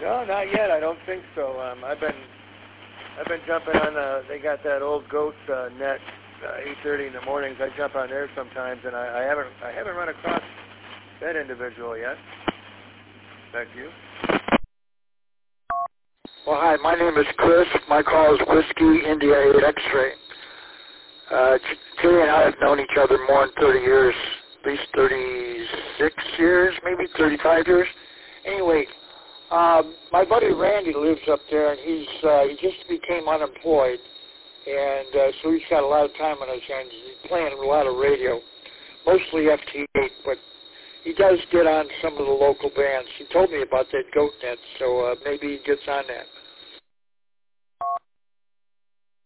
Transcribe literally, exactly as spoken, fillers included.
No, not yet. I don't think so. Um, I've been I've been jumping on. Uh, they got that old goat uh, net, uh, eight thirty in the mornings. I jump on there sometimes, and I, I haven't I haven't run across that individual yet. Back to you. Well, hi. My name is Chris. My call is Whiskey India eight X-ray. Uh, Jay and I have known each other more than thirty years, at least thirty-six years, maybe thirty-five years. Anyway. Uh, my buddy Randy lives up there, and he's uh, he just became unemployed, and uh, so he's got a lot of time on his hands. He's playing a lot of radio, mostly F T eight, but he does get on some of the local bands. He told me about that GoatNet, so uh, maybe he gets on that.